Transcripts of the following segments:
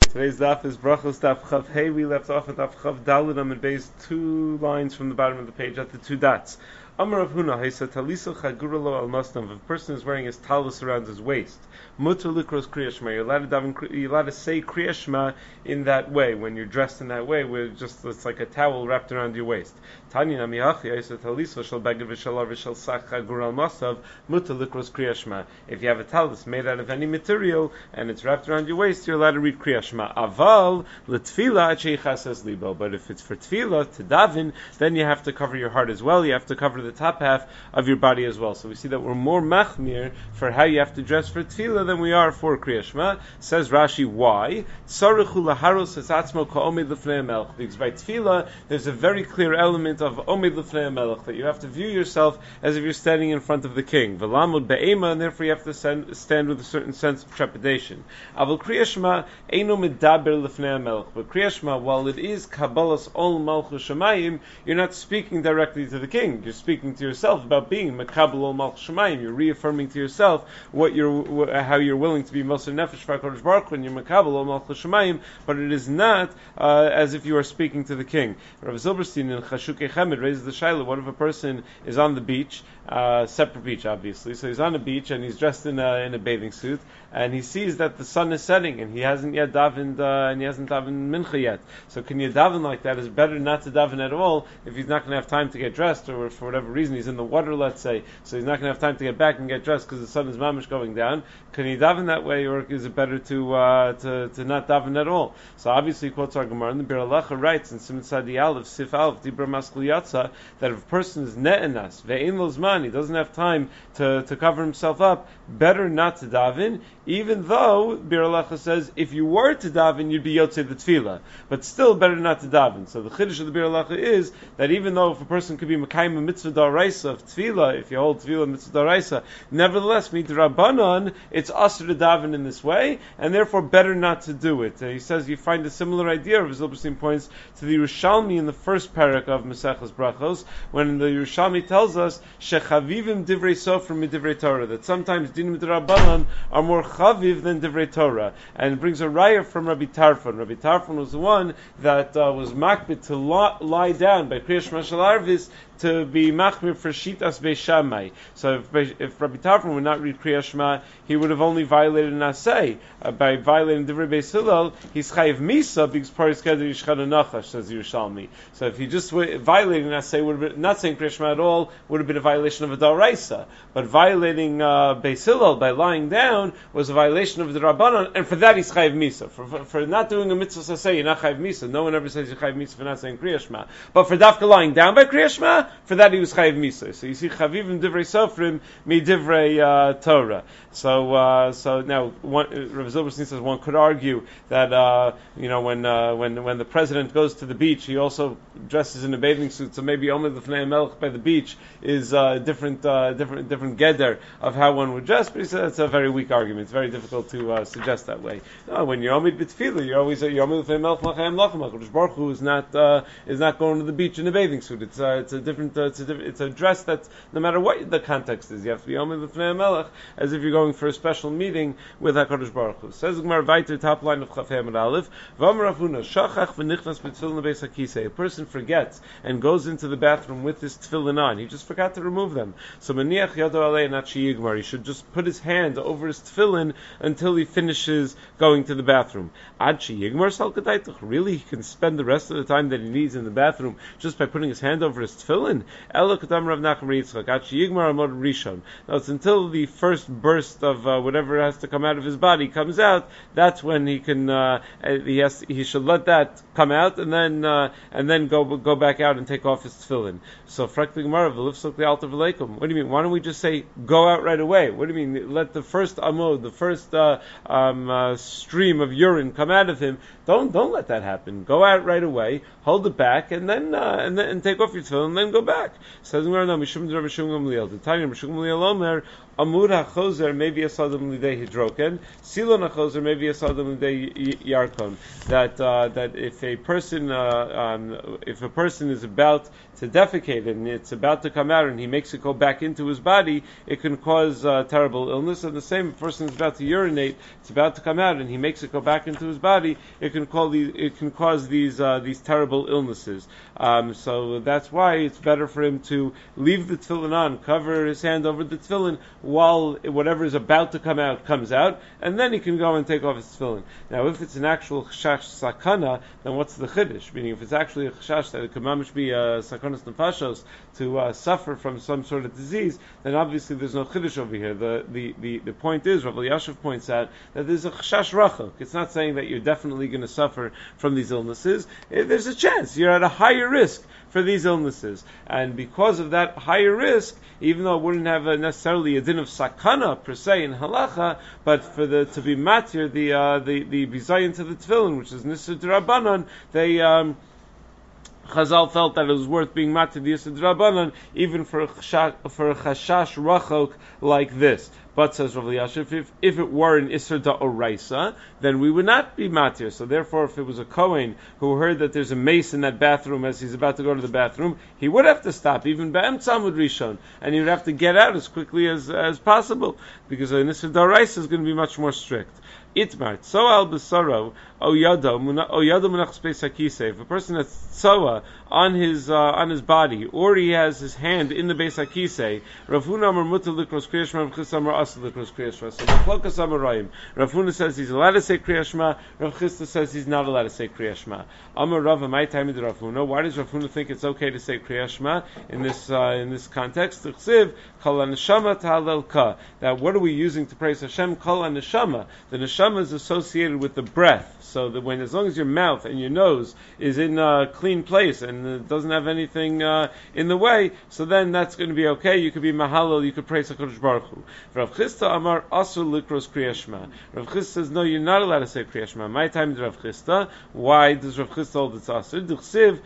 Today's daf is Brachos daf Chav Hey. We left off at daf Chav Daled Amud Beis, 2 lines from the bottom of the page at the 2 dots. Amar Rav Huna Hisa Taliso Chaguralo Al Mastam. If a person is wearing his talus around his waist, Mutter Likros Kriya Shema. You're allowed to say Kriya Shema in that way when you're dressed in that way, where it's like a towel wrapped around your waist. Tanya Namiyachi Hisa Taliso Shal Bagad V'Shal V'Shal Sach Chagur Al Mastav Mutter Likros Kriya Shema. If you have a talus made out of any material and it's wrapped around your waist, you're allowed to read Kriya Shema. Aval l'tfila sheichasas libo. But if it's for tfila to daven, then you have to cover your heart as well. You have to cover the top half of your body as well. So we see that we're more machmir for how you have to dress for tefillah than we are for Kriya Shema. Says Rashi, why? Because by tefillah, there's a very clear element of omid l'fnei melech, that you have to view yourself as if you're standing in front of the king. V'lamud be'ema, and therefore you have to stand with a certain sense of trepidation. Aval Kriya Shema eino medaber l'fnei melech. But Kriya Shema, while it is kabbalas ol malchus shemayim, you're not speaking directly to the king. You're speaking to yourself about being makabel ol malchus shemayim. You're reaffirming to yourself how you're willing to be moser nefesh for HaKadosh Baruch Hu when you're makabel ol malchus shemayim. But it is not as if you are speaking to the king. Rav Zilberstein in Chashukei Chemed raises the shaila: what if a person is on the beach, separate beach obviously, so he's on a beach and he's dressed in a bathing suit, and he sees that the sun is setting and he hasn't yet davened mincha yet. So can you daven like that? It's better not to daven at all if he's not going to have time to get dressed, or for whatever reason he's in the water, let's say, so he's not going to have time to get back and get dressed because the sun is mamish going down. Can he daven that way, or is it better to not daven at all? So obviously he quotes our Gemara, and the Bir Halacha writes in Siman Sadi Aleph Sif Aleph Dibra Maskul Yatsa, that if a person is ne'enas ve'ein lo zman, he doesn't have time to cover himself up, better not to daven, even though Bir Halacha says if you were to daven you'd be yotzei the tefillah, but still better not to daven. So the chiddush of the Bir Halacha is that even though if a person could be mekayim a mitzvah d'oraisa of tefillah, if you hold tefillah mitzvah d'oraisa, nevertheless midrabanan it's asur to daven in this way, and therefore better not to do it. He says you find a similar idea. Rav Zilberstein points to the Yerushalmi in the first parak of Maseches Brachos, when the Yerushalmi tells us shechavivim divrei sofrim midivrei Torah, that sometimes dinim d'Rabbanan are more chaviv than divrei Torah, and it brings a raya from Rabbi Tarfon. Rabbi Tarfon was the one that was makbid to lie down by Kriya Shema Shel Arvis to be machmir for shitas Beis Shammai. So if Rabbi Tarfon would not read Kriya Shema, he would have only violated an asay. By violating Divrei Beis Hillel, he's chayiv misa because paris keder yishchad nachash, says Yerushalmi. So if he just violated an asay, would have been, not saying Kriya Shema at all, would have been a violation of a daraisa. But violating Beis Hillel by lying down was a violation of the Rabbanan, and for that he's chayiv misa. For not doing a mitzvah asay, you're not chayiv misa. No one ever says you're chayiv misa for not saying Kriya Shema. But for dafka lying down by Kriya Shema, for that he was chayiv misa. So you see, chavivim divrei sofrim mi divrei Torah. So now, Rav Zilberstein says one could argue that when the president goes to the beach, he also dresses in a bathing suit. So maybe Omid l'fnei melech by the beach is different geder of how one would dress. But he says it's a very weak argument. It's very difficult to suggest that way. No, when you're Omid b'tefillah, you're always Omid l'fnei melech l'chaim lachem. HaKadosh Baruch Hu is not going to the beach in a bathing suit. It's a dress that no matter what the context is, you have to be Omid l'fnei melech as if you're going for a special meeting with HaKadosh Baruch Hu. Says the Gemara weiter, top line of Chaf Hamad Aleph, V'amar Rav Huna, shachach v'nichnas b'tefillin beis hakisei. A person forgets and goes into the bathroom with his tefillin on. He just forgot to remove them. So maniach yado alei not sheyigmar. He should just put his hand over his tefillin until he finishes going to the bathroom. Ad sheyigmar sal k'daitach. Really, he can spend the rest of the time that he needs in the bathroom just by putting his hand over his tefillin? Elo k'dam Rav Nachman Yitzchak. Ad sheyigmar amod rishon. Now it's until the first burst of whatever has to come out of his body comes out. That's when he can. He should let that come out and then go back out and take off his tefillin. So frak the Gemara v'lifsok the altar v'leikum. What do you mean? Why don't we just say go out right away? What do you mean? Let the first amod, the first stream of urine come out of him. Don't let that happen. Go out right away, hold it back, and then take off your tefillin and then go back. Says Gemara, no, Mishum Rav Shimon Gamliel. The time Rav Shimon Gamliel Omer. Amud HaChozer maybe Asadam Lidei Hidroken, Silon HaChozer maybe Asadam Lidei Yarkon. That if a person is about to defecate and it's about to come out and he makes it go back into his body, it can cause terrible illness. And the same, if a person is about to urinate, it's about to come out and he makes it go back into his body, it can cause these terrible illnesses. So that's why it's better for him to leave the tefillin on, cover his hand over the tefillin while whatever is about to come out comes out, and then he can go and take off his tefillin. Now, if it's an actual chashash sakana, then what's the chiddush? Meaning, if it's actually a chashash that it could mamish be a sakanas nefashos to suffer from some sort of disease, then obviously there's no chiddush over here. The point is, Rav Elyashiv points out that there's a chashash rachok. It's not saying that you're definitely going to suffer from these illnesses. There's a chance you're at a higher risk for these illnesses, and because of that higher risk, even though it wouldn't have necessarily a din of sakana per se in halacha, but for to be matir the bizayin to the tefillin, which is nisur d'Rabbanan, Chazal felt that it was worth being matir the nisur d'Rabbanan even for a chashash rachok like this. But says Rav Elyashiv, if it were an Isser Da'oraisa, then we would not be matir. So therefore, if it was a Kohen who heard that there's a mace in that bathroom as he's about to go to the bathroom, he would have to stop, even B'em Tzamud Rishon, and he would have to get out as quickly as possible, because an Isser Da'oraisa is going to be much more strict. Itmar, Tzoa al Besaro, Oyado Munach Space Hakise. If a person has Tzoa on his body, or he has his hand in the Beis Hakise, Rav Huna Amar Mutar Likros Kriya Shema, Rav Chisda Amar Asur Likros Kriya Shema. So the Chlokas Amarayim, Rav Huna says he's allowed to say Kriya Shema, Rav Chisda says he's not allowed to say Kriya Shema. Amar Rav, my time Rav Huna. Why does Rav Huna think it's okay to say Kriya Shema in this context? Chsiv Kol HaNeshama Ta'alel Ka. Now, what are we using to praise Hashem? Kol HaNeshama. The neshama is associated with the breath. So that as long as your mouth and your nose is in a clean place and it doesn't have anything in the way, so then that's going to be okay. You could be mahalal, you could praise HaKadosh Baruch Hu. Rav Chisda Amar Asur Likros Kriya Shema. Rav Chisda says, no, you're not allowed to say Kriya Shema. My time is Rav Chisda. Why does Rav Chisda hold it's Asur? D'chsiv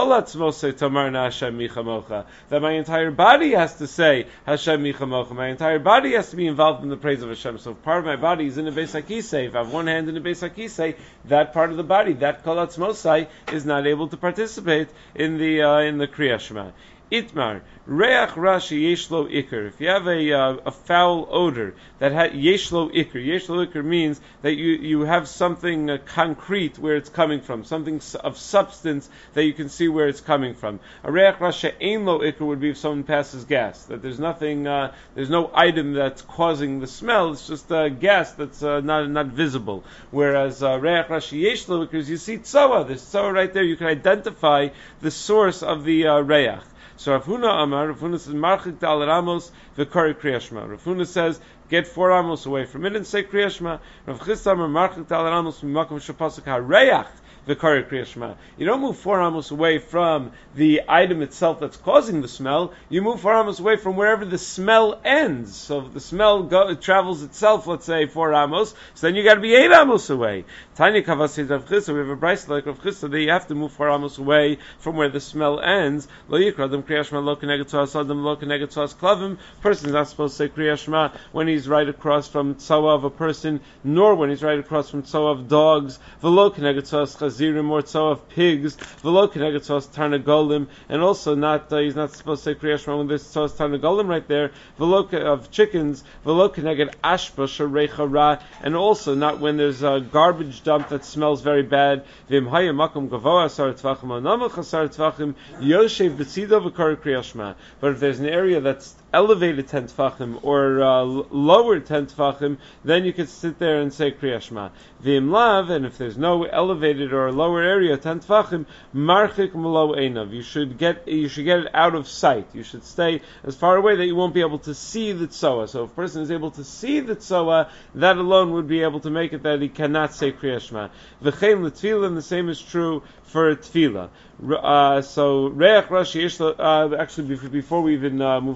that my entire body has to say Hashem Michamocha. My entire body has to be involved in the praise of Hashem. So if part of my body is in a Beis Hakisei, if I have one hand in a Beis Hakisei, that part of the body, that Kol Atzmosai, is not able to participate in the Kriya Shema. Itmar, Reach Rashi Yeshlo Iker. If you have a foul odor that Yeshlo Iker means that you have something concrete where it's coming from, something of substance that you can see where it's coming from. A Reach Rashi Einlo Iker would be if someone passes gas, that there's nothing, there's no item that's causing the smell, it's just gas that's not visible. Whereas Reach Rashi Yeshlo Iker is you see Tzoa, there's Tzoa right there, you can identify the source of the Reach. So Rav Huna Amar, Rav Huna says, Marchik Dal Ramos v'Kari Kriya Shema. Rav Huna says, get 4 Amos away from it and say Kriya Shema. Rav Chisda Amar, Marchik Dal Ramos v'Makom Shepasuk HaReach v'Kari Kriya Shema. You don't move 4 Amos away from the item itself that's causing the smell. You move 4 Amos away from wherever the smell ends. So if the smell travels itself, let's say 4 Amos, so then you got to be 8 Amos away. Tanya Kavasi Rav Chisda, we have a brayso like Rav Chisda that you have to move 4 Amos away from where the smell ends. Lo yikradem Kriya Shema lo keneged tzoas adam lo keneged tzoas klavim. Person is not supposed to say Kriya Shema when he's right across from tzoa of a person, nor when he's right across from tzoa of dogs. V'lo keneged tzoas chazirim or tzoa of pigs. V'lo keneged tzoas tarnagolim, and also he's not supposed to say Kriya Shema when there's tzoas tarnagolim right there. V'lo of chickens. V'lo keneged ashba shareicha ra, and also not when there's a garbage dump that smells very bad. V'im haya makom gavoa asar tvachim anamach asar tvachim yoshev b'tzido v'kar Kriya Shema. But if there's an area that's elevated 10 tefachim or lower 10 tefachim, then you could sit there and say Kriya Shema. V'im lav, and if there's no elevated or lower area 10 tefachim, marchik malo einav. You should get it out of sight. You should stay as far away that you won't be able to see the tzoa. So if a person is able to see the tzoa, that alone would be able to make it that he cannot say Kriya Shema. V'chein l'tefillah, and the same is true for tefillah. So Reach Rashi Yeshlo. Actually, before we even move on from that.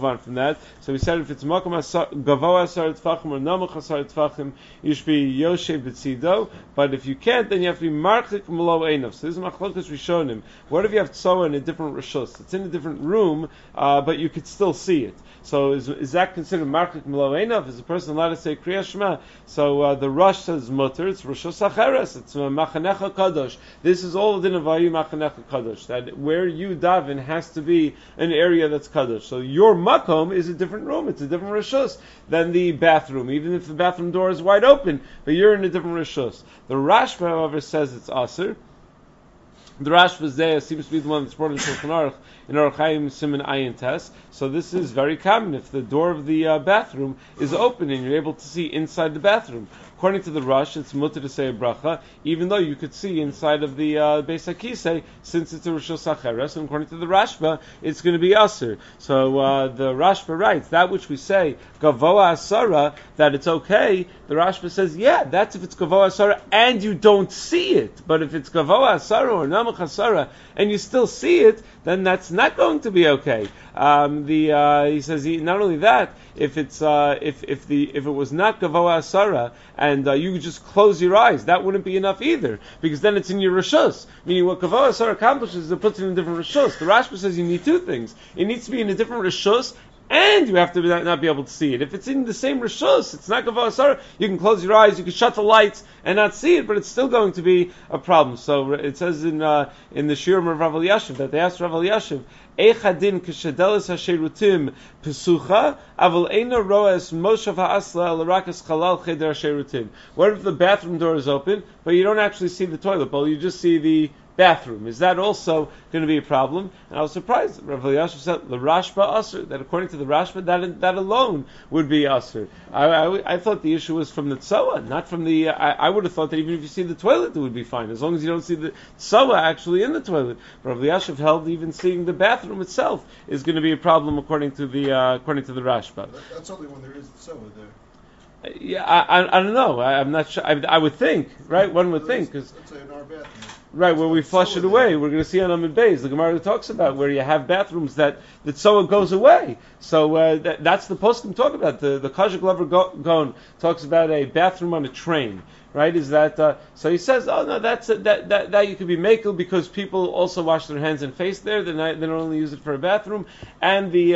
that. So we said if it's makom gavoa asar tefachim or namach asar tefachim, you should be yoshev b'tzido. But if you can't, then you have to be marchik melo einav. So this is machlokas rishonim. What if you have tzoa in a different rishus? It's in a different room, but you could still see it. So is that considered marchik melo einav? Is a person allowed to say Kriya Shema? So the Rosh says mutter. It's rishus acheres. It's machanecha kadosh. This is all the din of vayu machanecha kadosh. That where you daven has to be an area that's kadosh. So your makom is a different room. It's a different rishus than the bathroom, even if the bathroom door is wide open. But you're in a different rishus. The Rashba, however, says it's aser. The Rashba Zeh seems to be the one that's brought in Shulchan Aruch in Aruch Chaim Siman Ayin Tes. So this is very common if the door of the bathroom is open and you're able to see inside the bathroom. According to the Rosh, it's mutter to say a bracha, even though you could see inside of the Beis HaKisei, since it's a Rishus Acheres, and according to the Rashba, it's going to be Aser. So the Rashba writes, that which we say, Gavoa Asara, that it's okay, the Rashba says, yeah, that's if it's Gavoa Asara and you don't see it. But if it's Gavoa Asara or Namach Asara and you still see it, then that's not going to be okay. He says not only that, if it's if it was not Gavoa Asara and you just close your eyes, that wouldn't be enough either, because then it's in your rishus. Meaning what Gavoa Asara accomplishes is it puts it in a different rishus. The Rashba says you need two things. It needs to be in a different rishus, and you have to not be able to see it. If it's in the same rishus, it's not Gavoa Asara, you can close your eyes, you can shut the lights and not see it, but it's still going to be a problem. So it says in the Shiurim of Rav Elyashiv that they asked Rav Elyashiv, Eichadin kishadelis hasherutim pesucha aval eina roes moshav ha'asla l'rakas chalal cheder hasherutim. What if the bathroom door is open, but you don't actually see the toilet bowl, you just see the bathroom? Is that also going to be a problem? And I was surprised that Rav Elyashiv said the Rashba Asr, that according to the Rashba, that alone would be Asr. I thought the issue was from the Tzoa, not from the... I would have thought that even if you see the toilet, it would be fine, as long as you don't see the Tzoa actually in the toilet. Rav Elyashiv held even seeing the bathroom itself is going to be a problem according to the Rashba. That's only when there is Tzoa there. Yeah, I don't know. I'm not sure. I would think, right? One would think, because let's say in our bathroom, right where we flush it away, we're going to see on Amid Beis. The Gemara talks about where you have bathrooms that the tzoa goes away. So that's the poskim talk about. The Kajik Lover Gon talks about a bathroom on a train. Right? Is that so? He says, oh no, that you could be makel because people also wash their hands and face there. They don't only use it for a bathroom, and the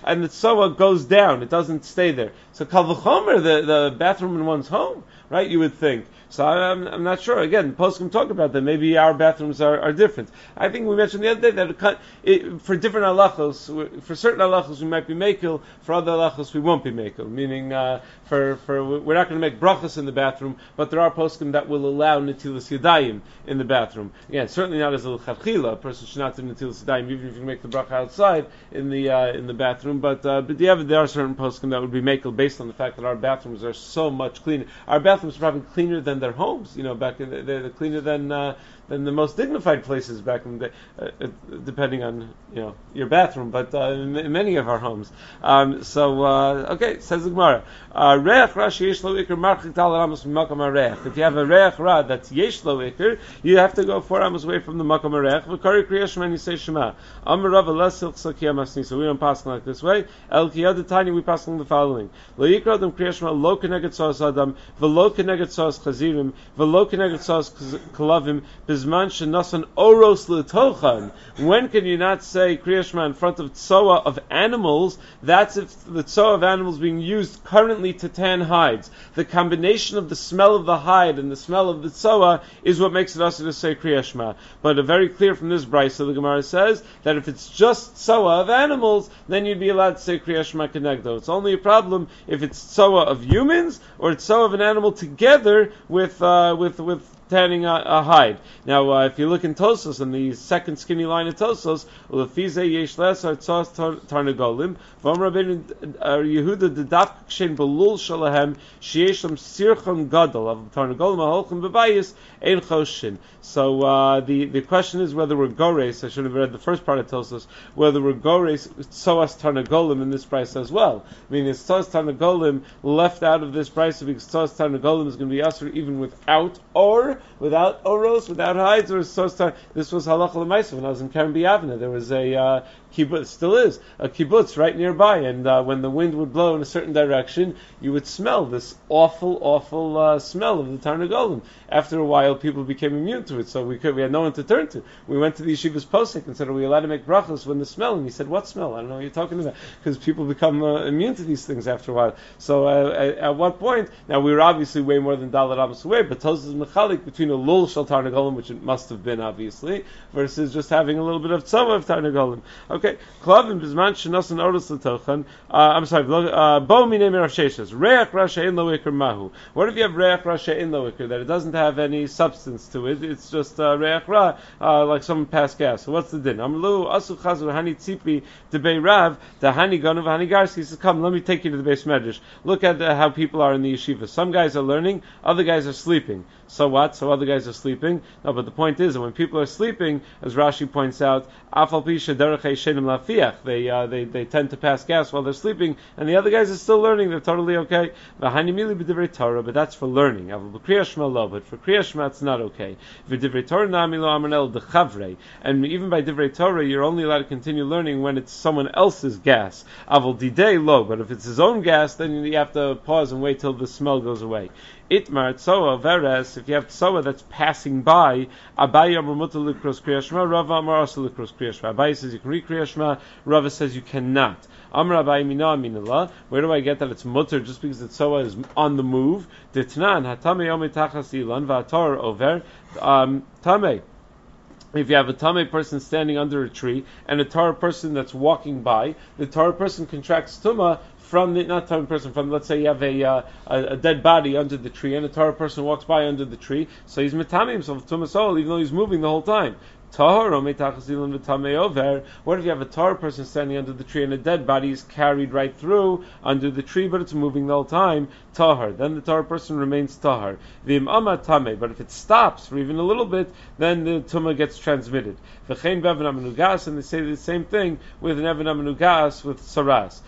tzoa goes down. It doesn't stay there. So kal v'chomer, the bathroom in one's home, right? You would think. So I'm not sure. Again, poskim talk about that. Maybe our bathrooms are different. I think we mentioned the other day that for different halachos, for certain halachos we might be makel, for other halachos we won't be makel. Meaning, for we're not going to make brachas in the bathroom, but there are poskim that will allow netilas yadayim in the bathroom. Again, certainly not as a l'chadchila. A person should not do netilas yadayim, even if you make the bracha outside in the bathroom. But there are certain poskim that would be makel based on the fact that our bathrooms are so much cleaner. Our bathrooms are probably cleaner than their homes. Back in they're cleaner than the most dignified places back in the day, depending on your bathroom, but in many of our homes. Okay, says the Gemara. Reach ra sheyesh lo ikr marchik dal ramos from makam hareach. If you have a reach ra that's yesh lo ikr, you have to go 4 amos away from the makam hareach. V'kari kriya shema and you say shema. Amar Rav Elasil chsakia masni. So we don't pass like this way. El kiyad tanya we pass the following. Lo yikra adam kriya shema lo keneget tzos adam v'lo keneget tzos chazirim v'lo keneget tzos kalavim bizman shenasan oros l'tochan. When can you not say kriya shema in front of tzoa of animals? That's if the tzoa of animals being used currently to tan hides. The combination of the smell of the hide and the smell of the tzoa is what makes it us to say kriya shema. But very clear from this brayso, the Gemara says that if it's just tzoa of animals, then you'd be allowed to say kriya shema kenegdo. It's only a problem if it's tzoa of humans or it's tzoa of an animal together with tanning a hide. Now, if you look in Tosos, in the second skinny line of Tosos, Lefize yesh lesar tzos tarnagolim, Vam Rabbeinu Yehuda dedav kshen belul shalahem sheyesh lam sirchon gadol of tarnagolim aholchem bebayis ein choshin. So the question is whether we're gores. I should have read the first part of Tosos. Whether we're gores tzoas tarnagolim in this price as well. I mean, is tzoas tarnagolim left out of this price because tzoas tarnagolim is going to be usher even without or fur, without oros, without hides, or so. This was halacha l'maisa when I was in Keren B'Yavne. There was a kibbutz, still is a kibbutz right nearby, and when the wind would blow in a certain direction, you would smell this awful smell of the tarnagolim. After a while, people became immune to it, so we had no one to turn to. We went to the yeshiva's posek and said, "Are we allowed to make brachos when the smell?" And he said, "What smell? I don't know what you're talking about," because people become immune to these things after a while. So at what point? Now we were obviously way more than Dalet Amos away, but Tosfos is mechalik between a lul shel tarnagolim, which it must have been obviously, versus just having a little bit of tzava of tarnagolim. Okay, klavim bizman shenosan oros l'tochan. I'm sorry. Bo minei Rav Sheshes reach rasha in lo ikar mahu. What if you have reach rasha in lo ikar, that it doesn't have any substance to it? It's just reach ra, like someone passed gas. So what's the din? Amlu asu chazu hani tzipi debei rav the hani ganav hani garsi. He says, "Come, let me take you to the Beis Medrash. Look at how people are in the yeshiva. Some guys are learning, other guys are sleeping. So what? So other guys are sleeping? No, but the point is that when people are sleeping, as Rashi points out, afal pisha derech shenim lafiach. They tend to pass gas while they're sleeping, and the other guys are still learning. They're totally okay. V'hani mili b'divrei Torah, but that's for learning. Aval b'kriyas shema lo, but for kriyas shema it's not okay. V'divrei Torah nami lo amanel dechavrei, and even by divrei Torah you're only allowed to continue learning when it's someone else's gas. Aval didei lo, but if it's his own gas, then you have to pause and wait till the smell goes away. Itmar tzoa veres, if you have tzoa that's passing by, Abaye amar mutar likros kriyas shema, Rava amar asur likros kriyas shema. Abaye says you can read kriyas shema, Rava says you cannot. Amar Abaye mina aminallah. Where do I get that it's mutar just because the tzoa is on the move? Ditnan hatame yomi tachas ilan va'ator over tame. If you have a Tameh person standing under a tree and a Torah person that's walking by, the Torah person contracts Tumah from the, not Torah person, from, let's say you have a dead body under the tree and a Torah person walks by under the tree, so he's Metame himself, Tumah Soul, even though he's moving the whole time. What if you have a Torah person standing under the tree and a dead body is carried right through under the tree, but it's moving the whole time? Tahar. Then the Torah person remains tahar. But if it stops for even a little bit, then the tumah gets transmitted. And they say the same thing with an Evan Amenugas with saras.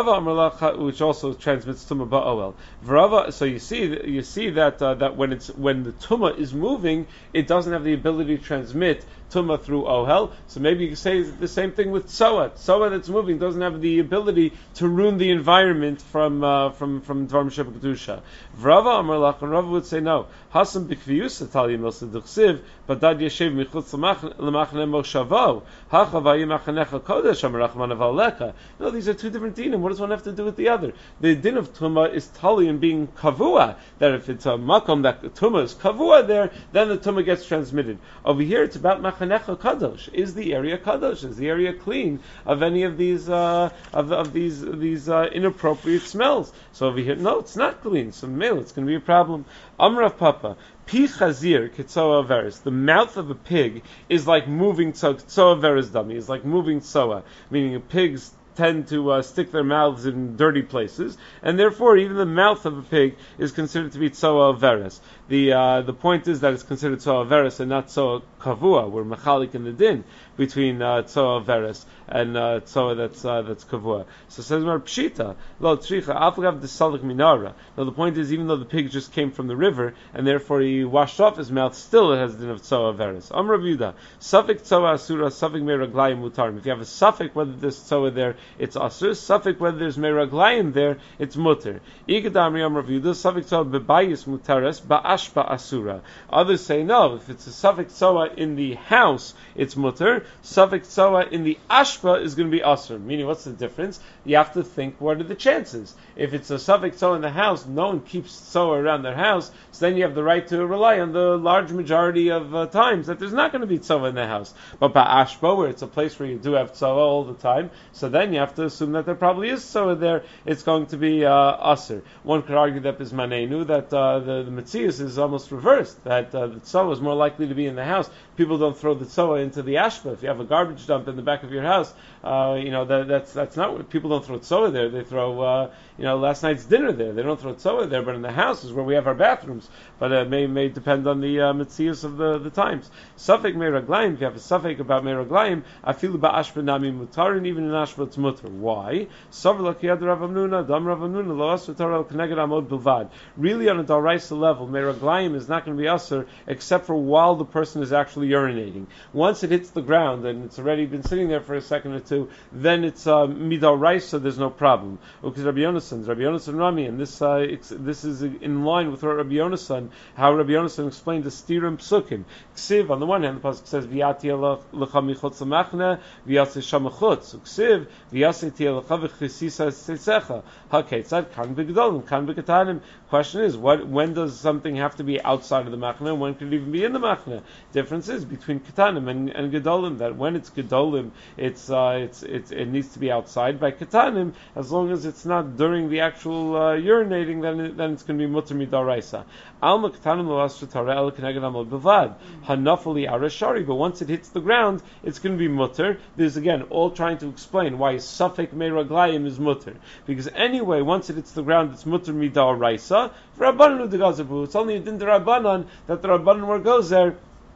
Which also transmits tumah ba'oel. So you see that when the tumah is moving, it doesn't have the ability to transmit tumah through ohel. So maybe you can say the same thing with tzoa. Tzoa that's moving doesn't have the ability to ruin the environment from dvarim shebekdusha. Vrava amar lach, and Rava would say no. Hasam b'kviyus atalim milsa duchsiv, but dad yeshev michutz l'machne moshavo. Hachavayim achanecha kodesh amar rachman avaleka. No, these are two different dinim. What does one have to do with the other? The din of tumah is tali in being kavua. That if it's a makom that the tumah is kavua there, then the tumah gets transmitted. Over here, it's about machanecha kadosh. Is the area kadosh? Is the area clean of any of these of these inappropriate smells? So over here, no, it's not clean. So male, it's going to be a problem. Amrav Papa. Pi chazir kitzoa averis. The mouth of a pig is like moving kitzoa averis dummy. Is like moving tzoa, meaning pigs tend to stick their mouths in dirty places, and therefore even the mouth of a pig is considered to be tzoa averis. The point is that it's considered tzoa averis and not tzoa kavua. We're mechalik in the din between tzoa averis and tzoa that's kavua. So it says more pshita lo tricha afagav desalik minara. Now the point is, even though the pig just came from the river and therefore he washed off his mouth, still it has the din of tzoa averis. Amar Yehuda safik tzoa asura safik meraglayim mutarim. If you have a safik whether there's tzoa there, it's asur. Safik whether there's meraglayim there, it's mutar. Igadamri Amar Yehuda safik tzoa bebayis mutares ba'ashba asura. Others say no. If it's a safik tzoa in the house, it's mutar. Safik tzoa in the ashba is going to be asur. Meaning, what's the difference? You have to think, what are the chances? If it's a safik tzoa in the house, no one keeps tzoa around their house, so then you have the right to rely on the large majority of times that there's not going to be tzoa in the house. But by ashba, where it's a place where you do have tzoa all the time, so then you have to assume that there probably is tzoa there, it's going to be asur. One could argue that bismanenu, that the Metzius is almost reversed, that the tzoa is more likely to be in the house. People don't throw the tzoa into the ashba. If you have a garbage dump in the back of your house, that's not what people don't throw tzoa there. They throw last night's dinner there. They don't throw tzoa there, but in the house is where we have our bathrooms. But it may depend on the metzius of the times. Safek meiraglayim. If you have a safek about meiraglayim, afilu ba'ashba nami mutarin. Even in ashba it's mutter. Why? Really, on a daraisa level, meraglayim is not going to be aser except for while the person is actually urinating. Once it hits the ground and it's already been sitting there for a second or two, then it's midaraisa. There's no problem. Because Rabbi Yonasan Rami, and this is in line with what Rabbi Yonasan, how Rabbi Yonasan explained the stirim psukim. Ksiv, on the one hand, the pasuk says v'yati lecha michutz lamachne v'yasi shamachutz. Ksiv v'yasi lecha v'chisisa tzesecha. Haketzad kan b'gedolim kan b'ketanim. Question is, when does something have to be outside of the machne? When could it even be in the machne? Difference is between ketanim and gedolim. That when it's gedolim, it needs to be outside. By ketanim, as long as it's not during the actual urinating, then it's going to be mutter midaraisa. Alma ketanim lo asher tara el keneged amod bevad hanafali arashari. But once it hits the ground, it's going to be mutter. There's again all trying to explain why safek meraglayim is mutter, because anyway, once it hits the ground, it's mutter midaraisa. It's only a din Rabbanan that the Rabbanan were goes there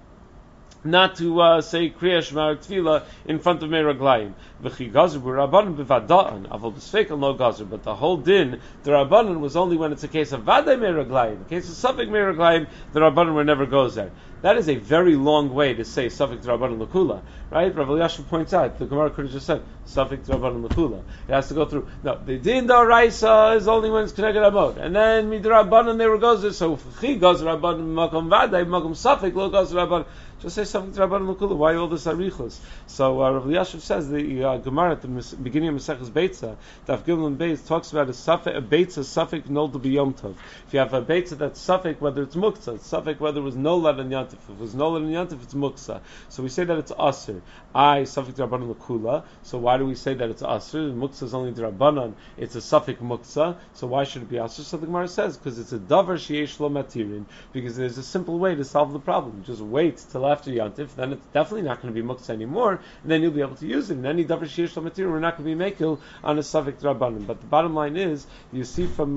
not to say Kriya Shema Tefillah in front of Meraglayim. V'chi gazer b'Rabbanan b'vada'an avol b'sfeikel no gazer. But the whole din, the Rabbanan was only when it's a case of Vadai Meraglayim. In case of Safek Meraglayim, the Rabbanan were never goes there. That is a very long way to say Safek Rabbanan Lakula, right? Rav Elyashiv points out the Gemara could have just said Safek Rabbanan Lakula. It has to go through. No, the din da'oraisa is only when it's connected amod, and then midrabbanan they were goes there. So V'chi gazer Rabbanan makom Vadai makom Safek lo gazer Rabbanan. Just say something to Rabbanan Lakula. Why all this arichos? So Rav Elyashiv says the Gemara at the beginning of Maseches Beitza, Daf Gimel Beis talks about a Beitza Safek noldu b'Yom Tov. If you have a Beitza that's Safek whether it's Muktzah, it's Safek whether it was Nolad and Yantif. If it was Nolad and Yantif, it's Muktzah. So we say that it's Aser. Safek Rabbanan Lakula. So why do we say that it's Aser? Muktzah is only Rabbanan. It's a Safek Muktzah. So why should it be Aser? So the Gemara says because it's a Davar Sheyesh Lo Matirin. Because there's a simple way to solve the problem. Just wait till after Yantif, then it's definitely not going to be Muktzah anymore, and then you'll be able to use it. And any Davar Sheyesh Lo Matirin, we're not going to be Mekil on a Safek Rabbanan. But the bottom line is, you see from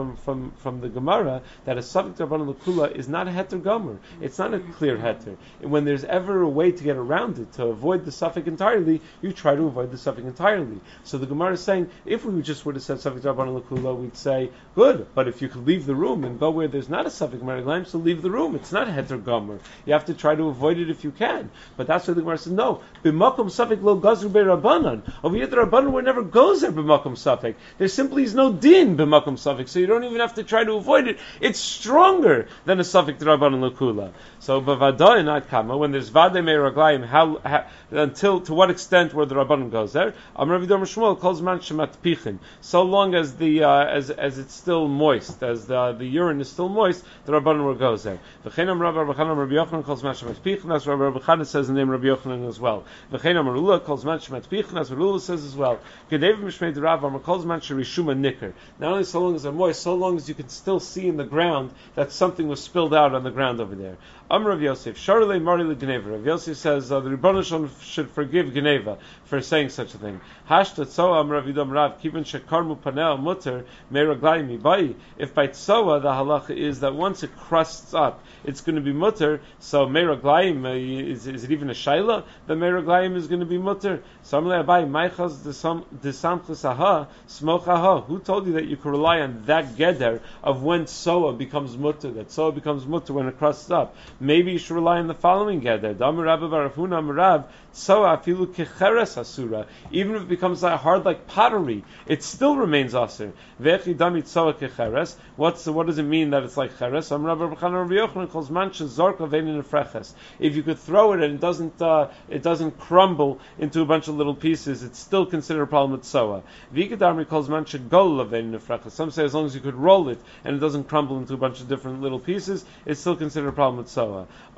the Gemara that a Safek Rabbanan Lakula is not a Heter Gomer. It's not a clear Heter. And when there's ever a way to get around it, to avoid the Safek entirely, you try to avoid the Safek entirely. So the Gemara is saying, if we just would have said Safek Rabbanan Lakula, we'd say, good, but if you could leave the room and go where there's not a Safek Meraglayim, so leave the room. It's not a Heter Gomer. You have to try to avoid it if you can. But that's why the Gemara says, no, b'makom Safek lo gazru be'Rabbanan. Over here the Rabbanan were never goes there b'makom Safek. There simply is no din b'makom Safek, so you don't even have to try to avoid it. It's stronger than a Safek Rabbanan Lakula. So b'vadai not kama, when there's vadei meraglayim, how until to what extent where the Rabbanan goes there? Amar Rav Yidom Shmuel calls man shemat pichin. So long as the as it's still moist, as the urine is still moist, the Rabbanan will goes there. V'chein Amar Rabbi Yochanan calls man shemat pichin. That's what Rabbi Chana says in the name of Rabbi Yochanan as well. V'chein Amar Rula calls man shemat pichin. That's what Rula says as well. Gedev mishmei derav Amar calls man sherishuma nicker. Not only so long as they're moist, so long as you can still see in the ground that something was spilled out on the ground over there. Amar Rav Yosef, Sharlei Mari LeGeneva. Rav Yosef says the Rebbeinu Shalom should forgive Geneva for saying such a thing. Hashta Tzoa Amar Rav Yidom Rav Kiven Shekarmu Panel Mutter Meraglayim Ibai. If by Tzoa the halacha is that once it crusts up, it's going to be mutter. So Meraglayim is it even a shaila? The Meraglayim is going to be mutter. Samle Abai Maichas Desamchus Aha Smoch Aha. Who told you that you can rely on that geder of when Tzoa becomes mutter? That Tzoa becomes mutter when it crusts up. Maybe you should rely on the following geder. Even if it becomes hard like pottery, it still remains aser. What does it mean that it's like cheres? If you could throw it and it doesn't crumble into a bunch of little pieces, it's still considered a problem with soa. Some say as long as you could roll it and it doesn't crumble into a bunch of different little pieces, it's still considered a problem with soa.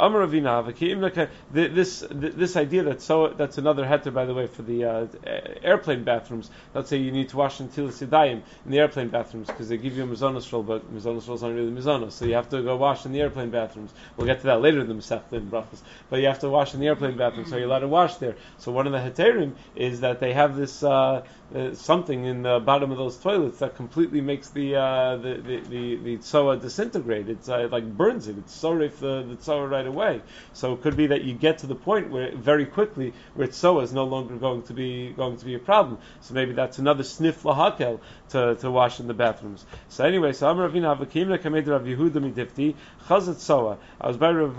This idea that that's another heter, by the way, for the airplane bathrooms. Let's say you need to wash until Sidayim in the airplane bathrooms because they give you a mizonos roll, but mizonos rolls aren't really mizonos, so you have to go wash in the airplane bathrooms. We'll get to that later in the Masechta in Brachos, but you have to wash in the airplane bathrooms, so you're allowed to wash there. So one of the heterim is that they have this something in the bottom of those toilets that completely makes the tzoa disintegrate. It's like burns it. It's sorry if the tzoa right away. So it could be that you get to the point where very quickly where tzoa is no longer going to be a problem. So maybe that's another sniff lahakel to wash in the bathrooms. So anyway, so Amar Ravina Avakimna Kamed Rav Yehuda Midifti Chazat Tzoa. I was by Rav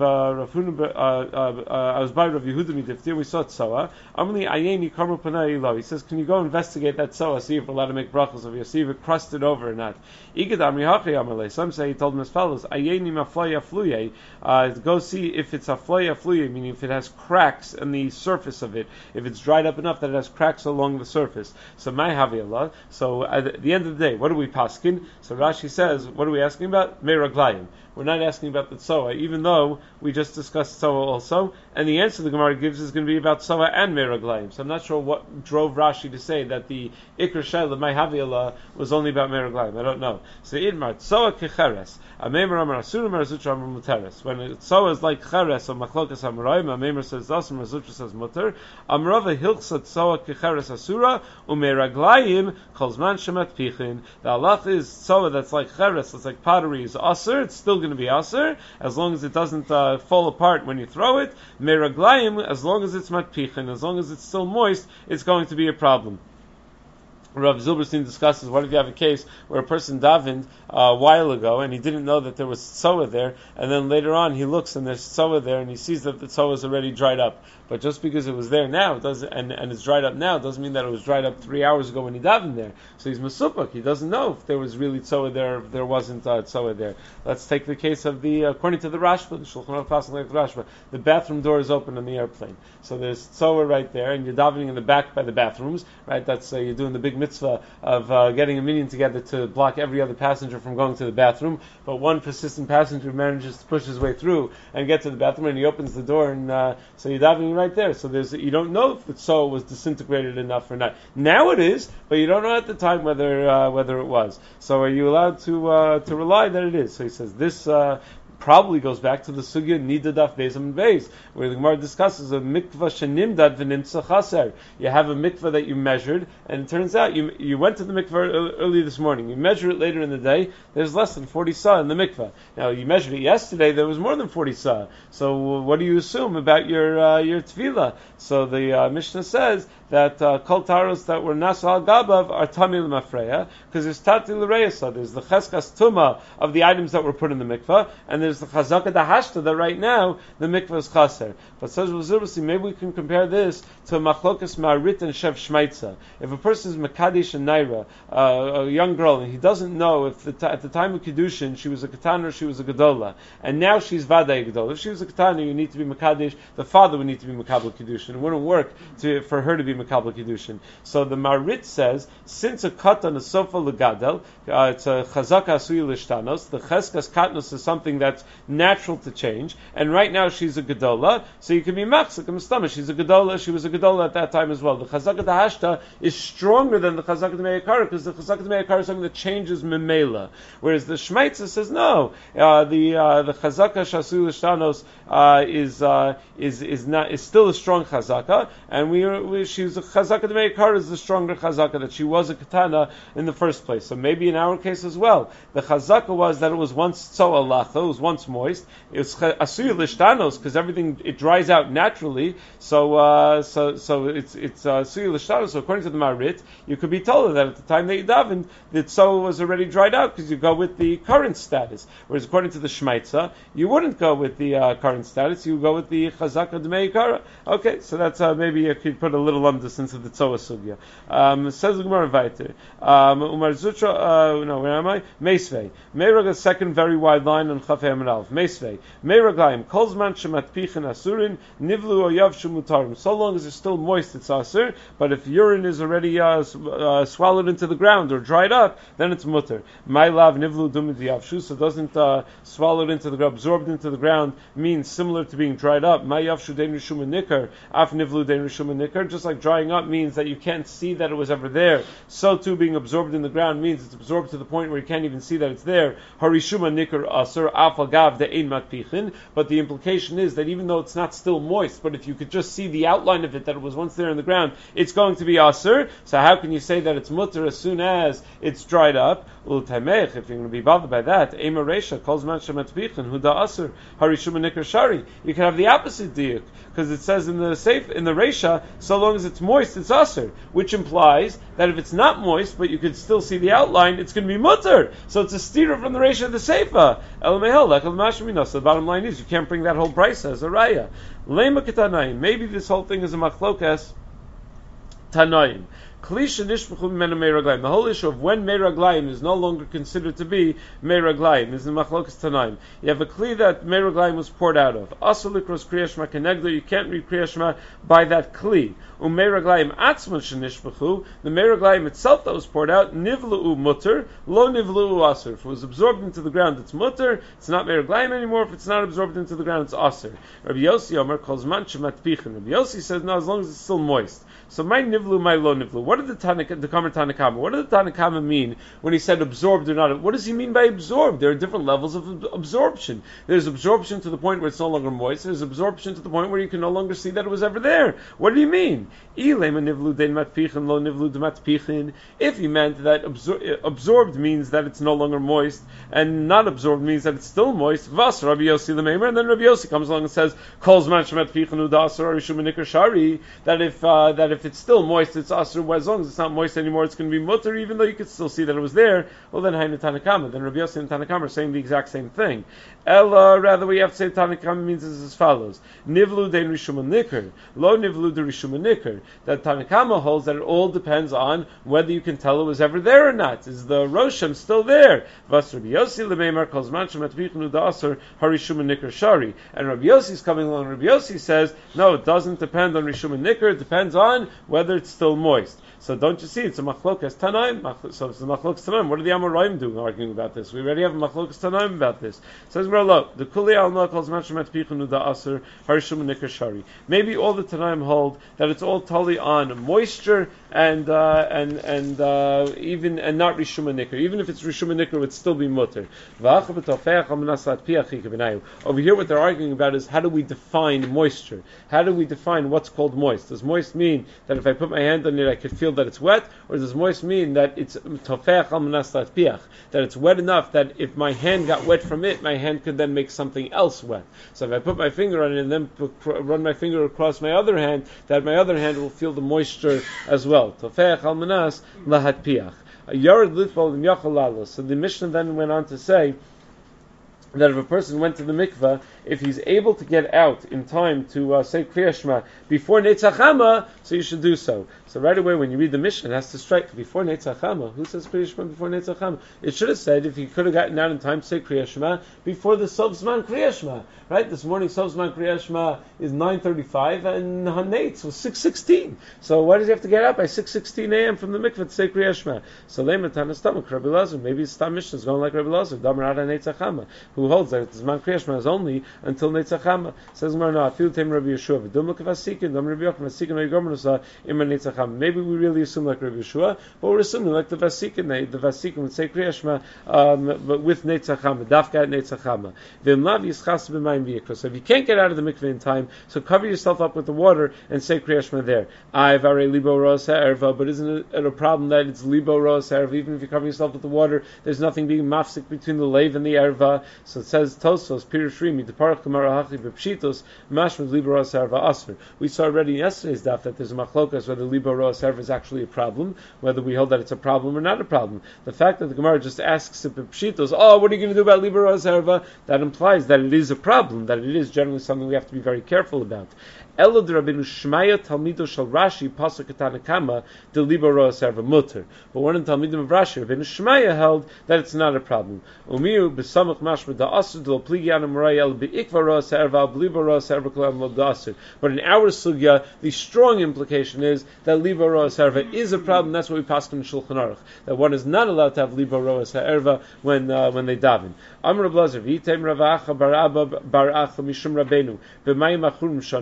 Yehuda Midifti and we saw tzoa. Amli Ayeni Karmu Panay Lo. He says, can you go investigate that tzoa, see if we're allowed to make brachos over here, see if it crusted over or not. Some say he told him as follows: Ayeni mafloya fluye. Go see if it's a floya fluye, meaning if it has cracks in the surface of it, if it's dried up enough that it has cracks along the surface. So my haviyallah. So at the end of the day, what do we paskin? So Rashi says, what are we asking about? Meraglayim. We're not asking about the tzoa, even though we just discussed tzoa also. And the answer the Gemara gives is going to be about tzoa and meraglayim. So I'm not sure what drove Rashi to say that the ikr shayla my haviyallah was only about meraglayim. I don't know. So idmar tzoa kecheres. Ameimer amar asur amar zutra amar muteres. When tzoa is like cheres or machlokas amarayim, Ameimer says das, amar zutra says muter. Amrava hilchsa tzoa kecheres asura umeraglayim kolzman shemat pichin. The halach is tzoa that's like cheres, that's like pottery is asur. It's still going to be asur as long as it doesn't fall apart when you throw it. Meraglayim, as long as it's matpichin, as long as it's still moist, it's going to be a problem. Rav Zilberstein discusses, what if you have a case where a person davened a while ago and he didn't know that there was tzoa there, and then later on he looks and there's tzoa there and he sees that the tzoa is already dried up. But just because it was there now and it's dried up now doesn't mean that it was dried up 3 hours ago when he davened there. So he's mesupak. He doesn't know if there was really tzoa there, if there wasn't tzoa there. Let's take the case of according to the Rashba, the Shulchan Aruch passing like the Rashba, the bathroom door is open on the airplane. So there's tzoa right there, and you're davening in the back by the bathrooms, right? That's you're doing the big mitzvah of getting a minion together to block every other passenger from going to the bathroom, but one persistent passenger manages to push his way through and get to the bathroom, and he opens the door, and so you're davening right there. So you don't know if the tzoa was disintegrated enough or not. Now it is, but you don't know at the time whether it was. So are you allowed to rely that it is? So he says this probably goes back to the sugya nidadaf beis and beis, where the Gemara discusses a mikvah shenimdad v'nimtza chaser. You have a mikvah that you measured, and it turns out you went to the mikvah early this morning. You measure it later in the day. There's less than 40 sa in the mikvah. Now you measured it yesterday. There was more than 40 sa. So what do you assume about your tefillah? So the Mishnah says that kol taros that were nasu al gabav are tamil mafreya, because there's tati l'reyasa. There's the cheskas tuma of the items that were put in the mikvah, and there's the chazaka dahashta that right now the mikvah is chaser. But says Zilberstein, maybe we can compare this to machlokas ma'arit and shev shmeitza. If a person is mekadesh and naira, a young girl, and he doesn't know if at the time of kiddushin she was a katana or she was a gedola, and now she's vaday gedola. If she was a katana, you need to be mekadesh. The father would need to be mekabel kiddushin. It wouldn't work for her to be mekabel kiddushin. So the marit says, since a katan is sofa legadel, it's a chazaka asuyi lishtanos. The cheskas katnos is something that's natural to change, and right now she's a gedola, so you can be machzik in stomach. She's a gedola. She was a gedola at that time as well. The chazaka dahashta is stronger than the chazaka d'meikara, because the chazaka d'meikara is something that changes memela, whereas the shmeitza says no. The chazaka shasu l'shtanos is still a strong chazaka, and she's a chazaka d'meikara is the stronger chazaka, that she was a katana in the first place. So maybe in our case as well, the chazaka was that it was once tzoa lacha, it was once moist. It was asuy l'shtanos because everything it dries out naturally. So it's asuy l'shtanos. So according to the marit, you could be told that at the time that you davened, the tzoa was already dried out because you go with the current status. Whereas according to the shmeitza, you wouldn't go with the current status. You go with the chazaka d'meikara. Okay, so that's maybe you could put a little umdus into the tzoa sugya. Says the Gemara weiter. Umar zutra. No, where am I? Meisvei. Meirag, a second very wide line on Chaf Hem and Alf. Meisvei. Meiraglayim. Kolzman shemat pichin asurin nivlu o yavshu mutarim. So long as it's still moist, it's asur. But if urine is already swallowed into the ground or dried up, then it's mutter. My lav nivlu dumid yavshu. So doesn't swallowed into the ground, absorbed into the ground means similar to being dried up. My yavshu dein rishum nikar. Af nivlu dein rishum nikar. Just like drying up means that you can't see that it was ever there, so too being absorbed in the ground means it's absorbed to the point where you can't even see that it's there. Harishuma nikar asur afal gav de'ein matpichin. But the implication is that even though it's not still moist, but if you could just see the outline of it that it was once there in the ground, it's going to be asur. So how can you say that it's mutter as soon as it's dried up? If you're going to be bothered by that, Ema Reisha calls man shematpichin huda asur harishuma nikar shari. You can have the opposite diuk, because it says in the Reisha, so long as it's moist, it's asur, which implies that if it's not moist, but you could still see the outline, it's going to be mutter. So it's a steerer from the Reisha of the Seifa. El mehel like el mashmina. So the bottom line is you can't bring that whole price as a raya. Lema ketanayim. Maybe this whole thing is a machlokas tanayim. The whole issue of when Meiraglayim is no longer considered to be Meiraglayim is in Machlokas Tanaim. You have a kli that Meiraglayim was poured out of. Asalikros Kriyashma Kenegdo, you can't read Kriyashma by that kli. Meiraglayim Atzman Shenishbachu, the Meiraglayim itself that was poured out, Nivlu Mutter, Lo Nivlu Asr. If it was absorbed into the ground, it's Mutter, it's not Meiraglayim anymore. If it's not absorbed into the ground, it's Asr. Rabbi Yossi Omer calls Mancha Matpichin. Rabbi Yossi says, no, as long as it's still moist. So my nivlu, my lo nivlu. What did the Kamer Tanakama? What did the Tanakama mean when he said absorbed or not? What does he mean by absorbed? There are different levels of absorption. There's absorption to the point where it's no longer moist. There's absorption to the point where you can no longer see that it was ever there. What do you mean? If he meant that absorbed means that it's no longer moist, and not absorbed means that it's still moist, vas Rabbi Yossi l'meimer, and then Rabbi Yossi comes along and says, "Calls man shemat pichen udasar rishum nikar shari." That if it's still moist, it's asr. As long as it's not moist anymore, it's going to be mutter, even though you could still see that it was there. Well, then Hainu Tanakama. Then Rabbi Yossi and Tanakama are saying the exact same thing. Ella, rather, we have to say Tanakama means is as follows: Nivlu de rishum nikar, lo nivlu de rishum nikar. That Tanakama holds that it all depends on whether you can tell it was ever there or not. Is the Rosham still there? Vas Rabbi Yossi l'meimer calls man shemat pichnu da'asar harishum nikar shari. And Rabbi Yossi is coming along. Rabbi Yossi says, no, it doesn't depend on rishum nikar. It depends on whether it's still moist. So don't you see? It's a machlokas tanaim. So it's a machlokas tanaim. What are the Amoraim doing arguing about this? We already have a machlokas tanaim about this. Says Merlo, the kuli alma calls man shemat pichnu da'asar harishum nikar shari. Maybe all the tanaim hold that it's all totally on moisture and even and not rishuma nikar. Even if it's rishuma nikar, it would still be mutter. Over here, what they're arguing about is how do we define moisture? How do we define what's called moist? Does moist mean that if I put my hand on it, I could feel that it's wet, or does moist mean that it's tofeach al manaslat piach, that it's wet enough that if my hand got wet from it, my hand could then make something else wet? So if I put my finger on it and then run my finger across my other hand, that my other hand will feel the moisture as well. Tofeach al manas lahat piach. So the Mishnah then went on to say that if a person went to the mikveh, if he's able to get out in time to say Kriya Shema before Netzach Hama, so you should do so. So right away when you read the Mishnah, it has to strike before Netzach Hama. Who says Kriya Shema before Netzach Hama? It should have said if he could have gotten out in time to say Kriya Shema before the Sov Zman Kriya Shema. Right? This morning Sov Zman Kriya Shema is 9:35 and Hanetz was 6:16. So why does he have to get up by 6:16 a.m. from the mikveh to say Kriya Shema? So Lema Tanas Tamak Rabbi Lazar. Maybe his Stam Mishnah is going like Rabbi Lazar. Damar Ada Netzach Hama, who holds that the Zman Kriya Shema is only until Netzach Hama. Says Marna, Afil Tem Rabbi Yeshua, V'dum Lekavasikin, Dam Rabbi Yochanan, Vasikin Oigomernusa, Imar Netzach Hama. Maybe we really assume like Rabbi Yeshua, but we're assuming like the Vasikin. The Vasikin would say Kriya Shema, but with Netzach Hama, Dafka at Netzach Hama. V'imlav Yischas b'mayim v'yikros. So if you can't get out of the mikveh in time, so cover yourself up with the water and say Kriya Shema there. I've already libo roas ha'erva, but isn't it a problem that it's libo roas ha'erva? Even if you cover yourself with the water, there's nothing being mafsik between the leiv and the erva. So it says Tosos Pirushrim Deparach Gemara Hachi Bepshitos Mashmed Libo roas ha'erva asfer. We saw already in yesterday's daf that there's a machlokas whether libo roas ha'erva is actually a problem, whether we hold that it's a problem or not a problem. The fact that the Gemara just asks it Bepshitos, oh, what are you going to do about libo roas ha'erva? That implies that it is a problem, that it is generally something we have to be very careful about. Elod Rabbeinu Shmaya Talmido Shal Rashi Pasuk Tanakama De Libo Roas Erva Mutter. But one of the Talmidim of Rashi, Rabbeinu Shmaya held that it's not a problem. Umiu B'Samach Mashma Da Asur Del Pligi Anam Rayel Be'ikva Roas Erva B'Libo Roas Erva Kolam Lo Da Asur. But in our sugya, the strong implication is that Libo Roas Erva is a problem. That's what we pass in Shulchan Aruch, that one is not allowed to have Libo Roas Erva when they daven. Amr Blazer V'item Ravacha Bar Abba Bar Acha Mishum Rabbeinu B'Mayim Achurim Shanu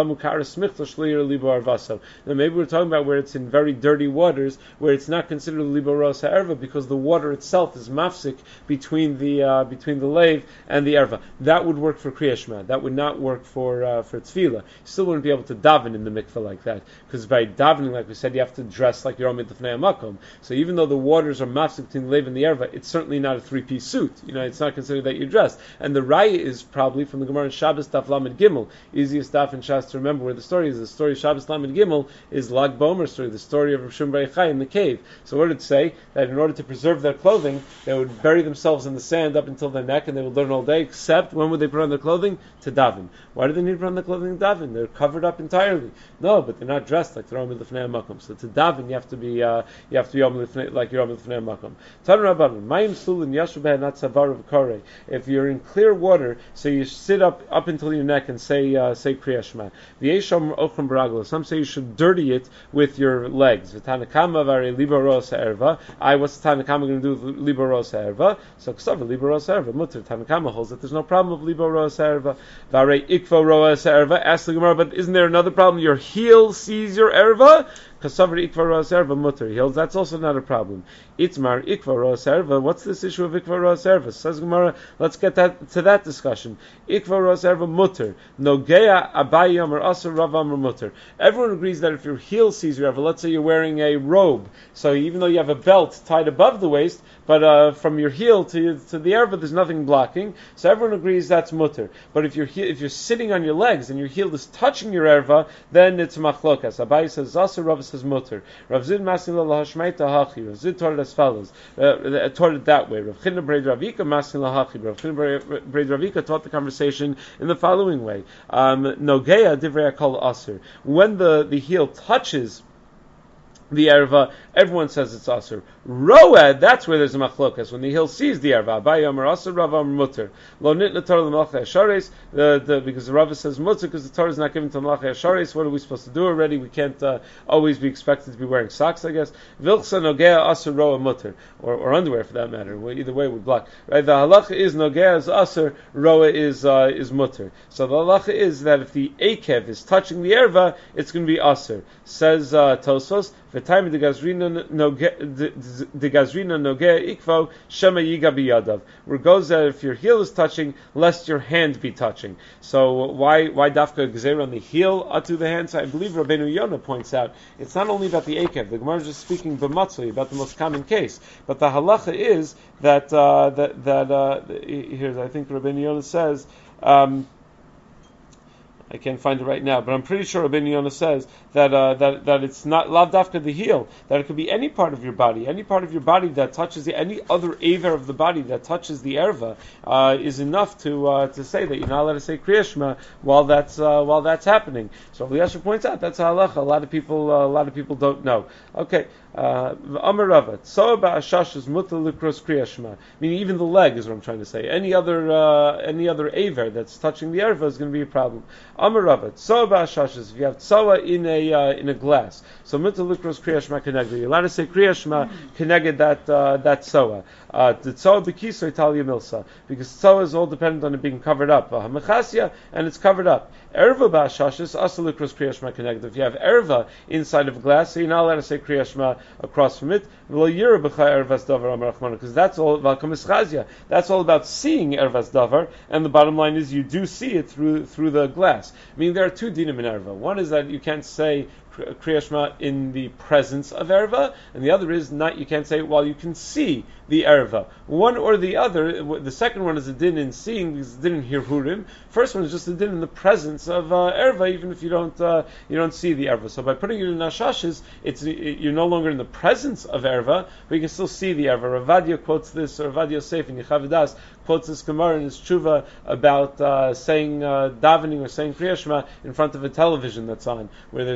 Now maybe we're talking about where it's in very dirty waters, where it's not considered libo ros ha'erva because the water itself is mafsik between the lave and the erva. That would work for Kriya Shema. That would not work for tefillah. You still wouldn't be able to daven in the mikveh like that, because by davening, like we said, you have to dress like you're omid lefnei hamakom. So even though the waters are mafsik between the lave and the erva, it's certainly not a three-piece suit. It's not considered that you're dressed. And the raya is probably from the Gemara in Shabbos Daf Lamed Gimel, easiest daf in Shas to remember where the story is. The story of Shabbos Lamed Gimel is Lag Bomer story, the story of Rav Shimon Bar Yochai in the cave. So what did it say? That in order to preserve their clothing, they would bury themselves in the sand up until their neck, and they would learn all day, except when would they put on their clothing? To daven. Why do they need to put on their clothing to daven? They're covered up entirely. No, but they're not dressed like they're omid lefnei hamakom. So to daven, you have to be omid lefnei, like you're omid lefnei hamakom. Tan Rabbanan, mayim sulin yashu be'en atzavar v'korei. If you're in clear water, so you sit up until your neck and say Kriya Shema. V'yesham ochram baraglo. Some say you should dirty it with your legs. V'tanakama v'arei libo ros ha'erva. What's the Tanakama going to do with libo ros ha'erva? So ksav libo ros ha'erva. Mutter. Tanakama holds that there's no problem of libo ros ha'erva. V'arei ikvo ros ha'erva. Ask the Gemara, but isn't there another problem? Your heel sees your erva. Kasavar ikva ros ha'erva mutter. He holds that's also not a problem. Itmar ikva ros ha'erva. What's this issue of ikva ros ha'erva? Says Gemara. Let's get to that discussion. Ikva ros ha'erva mutter. Nogea Abaye Amar Aser Rav Amar mutter. Everyone agrees that if your heel sees your erva, let's say you're wearing a robe, so even though you have a belt tied above the waist, but from your heel to the erva, there's nothing blocking. So everyone agrees that's mutter. But if you're sitting on your legs and your heel is touching your erva, then it's machlokas. Abaye says Aser, Rav says mutter. Rav Zid Masin lahashmeita hachi. Rav Zid taught it as follows. Taught it that way. Rav China Breid Ravika Masin lahachi. Rav China Breid Ravika taught the conversation in the following way. Nogea divrei akol aser. When the heel touches the erva, everyone says it's aser. Roed, that's where there's a machlokas. When the heel sees the erva, Abaye Amar Aser, Rav Amar mutter. Lo nitna Torah l'malchei hasharis, because the Rava says mutter because the Torah is not given to malchei hasharis. What are we supposed to do already? We can't always be expected to be wearing socks, I guess. Vilchsa nogea aser roa mutter, or underwear for that matter. Either way would block. Right? The halacha is nogea is aser, roa is mutter. So the halacha is that if the akev is touching the erva, it's going to be aser. Says Tosfos. The time of the gazrina nogea ikvo shema yiga biyadav. Where it goes that if your heel is touching, lest your hand be touching. So why dafka gzeir on the heel to the hand? So I believe Rabbeinu Yonah points out it's not only about the akev. The Gemara is just speaking b'matzui about the most common case, but the halacha is that here I think Rabbeinu Yonah says. I can't find it right now, but I'm pretty sure Rabbeinu Yonah says that it's not lav dafka the heel, that it could be any part of your body that touches any other aver of the body that touches the erva is enough to say that you're not allowed to say Kriya Shema while that's happening. So Eliezer points out that's a halacha. A lot of people don't know. Okay. Amar Rava, so ba'ashash is mutar likros Kriya Shema. Meaning even the leg is what I'm trying to say. Any other aver that's touching the erva is going to be a problem. Amar Rava, so ba'ashash is if you have tzawa in a glass, so mutar likros Kriya Shema keneged. You're allowed to say Kriya Shema keneged that tzawa. The tzawa b'kisoy talia milsa, because tzawa is all dependent on it being covered up. Hamachasya, and it's covered up. Erva ba'ashash is asal likros Kriya Shema keneged. If you have erva inside of a glass, so you're not allowed to say Kriya Shema across from it, because that's all about kamischazia. That's all about seeing ervas davar, and the bottom line is you do see it through the glass. I mean, there are two dinim in erva. One is that you can't say Kriya Shema in the presence of erva, and the other is you can't say it while you can see the erva. One or the other. The second one is a din in seeing, because it's a din in hirhurim. First one is just a din in the presence of erva, even if you don't see the erva. So by putting it in ashashes, you're no longer in the presence of erva, but you can still see the erva. Ravadia quotes this, or Ravadia Yosef in Yechavidas quotes this Gemara in his tshuva about saying davening or saying Kriya Shema in front of a television that's on, where there's erva on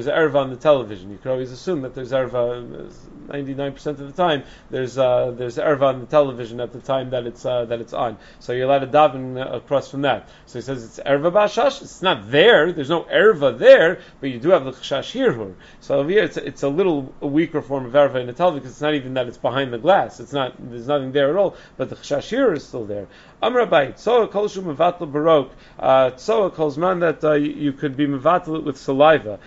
on the television. You could always assume that there's erva 99% of the time. There's erva on the television at the time that it's on. So you're allowed to daven across from that. So he says it's erva b'ashash. It's not there. There's no erva there, but you do have the chashash hirhur. So over here it's a little weaker form of erva in the television because it's not even that it's behind the glass. It's not. There's nothing there at all. But the chashash hirhur is still there. Amar Abai, tzoa kol shu mevatel barok. Tzoa calls man that you could be mevatel with saliva.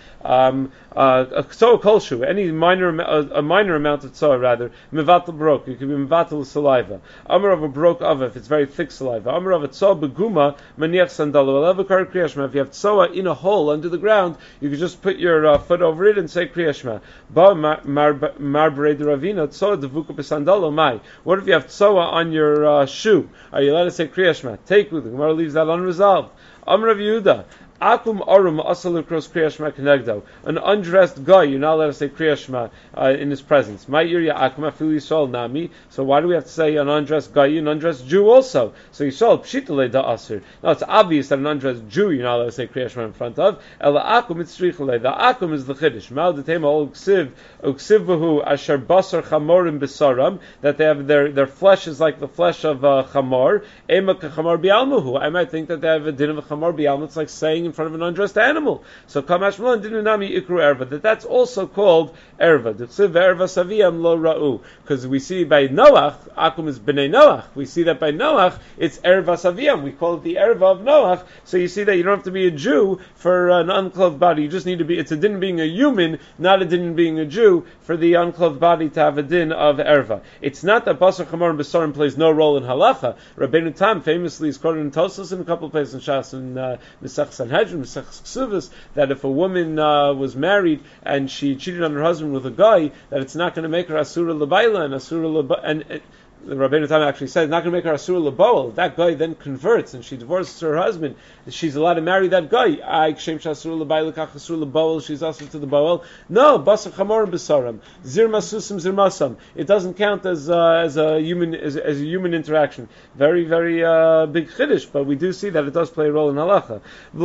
Tzoa kol shu, any a minor amount of tzoa rather, mevatel barok. You could be mevatel with saliva. Amar of a barok ava, if it's very thick saliva. Amar of a tzoa beguma maniach sandalo. Alevakar kriyashma. If you have tzoa in a hole under the ground, you could just put your foot over it and say kriyashma. Ba mar brei ravina tzoa devuka besandalo mai. What if you have tzoa on your shoe? Are you allowed to say Kriya Shema? Take with the Gemara leaves that unresolved. Amr Rav Yehuda, Akum Arum Asal Ukros Kriya Shema Kenegdo. An undressed guy, you're not allowed to say Kriya Shema in his presence. My Irya Akum Afil Yisrael Nami. So why do we have to say an undressed guy, an undressed Jew also? So Yisrael Pshitale da Asir. Now it's obvious that an undressed Jew you're not allowed to say Kriya Shema in front of. Ela Akum Itzrichale. The Akum is the Chiddush. Mal Detema Ol Ksiv Bahu Asher Basar Chamorim Besaram. That they have their flesh is like the flesh of Chamor. Ema Chamor Bialmuhu. I might think that they have a din of a Chamor Bialmu. It's like saying in front of an undressed animal. So Kamash Malan didn't nami ikru erva. That's also called erva. Erva saviyam lo ra'u. Because we see by Noach, Akum is b'nei Noach. We see that by Noach it's erva saviyam. We call it the erva of Noach. So you see that you don't have to be a Jew for an unclothed body. You just need to be. It's a din being a human, not a din being a Jew for the unclothed body to have a din of erva. It's not that basar chamor and besarim plays no role in halacha. Rabbeinu Tam famously is quoted in Tosfos in a couple of places in Shas and Mesach Sanhedrin, Mesach Ksuvos, that if a woman was married and she cheated on her husband with a guy, that it's not going to make her asura l'bayla and asura and the Rabbeinu Tam actually said, not going to make her asura l'boel. That guy then converts and she divorces her husband. She's allowed to marry that guy. She's also to the boel. No, basar chamor besaram, zir masusim zir masam. It doesn't count as a human interaction. Very very big chiddush, but we do see that it does play a role in halacha.